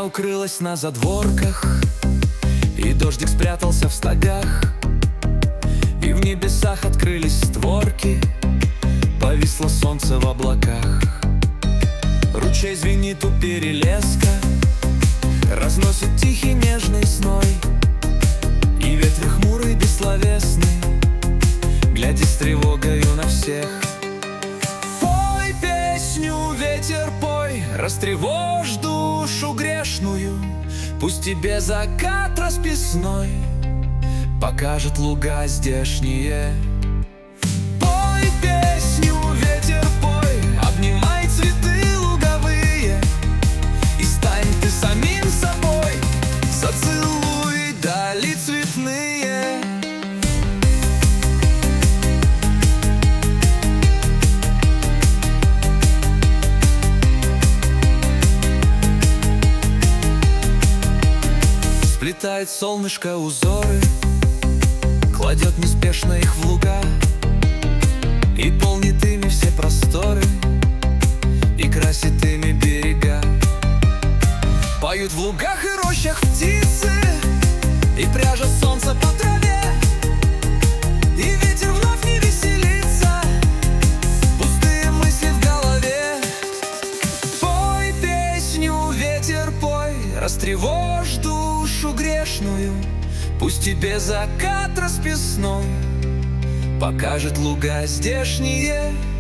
укрылась на задворках, и дождик спрятался в стогах, и в небесах открылись створки, повисло солнце в облаках. Ручей звенит у перелеска, разносит тихий нежный сной, и ветер хмурый бессловесный глядит с тревогою на всех. Пой песню, ветер, пой, растревожь душу грешную, пусть тебе закат расписной покажет луга здешние. Пой песню, ветер, пой, обнимай цветы луговые, и стань ты самим собой, зацелуй дали цветные. Сплетает солнышко узоры, кладет неспешно их в луга, и полнит ими все просторы, и красит ими берега. Поют в лугах и рощах птицы, и пряжет солнце по траве, и ветер вновь не веселится, пустые мысли в голове. Пой песню, ветер, пой, растревожь душу грешную, пусть тебе закат расписной покажет луга здешние.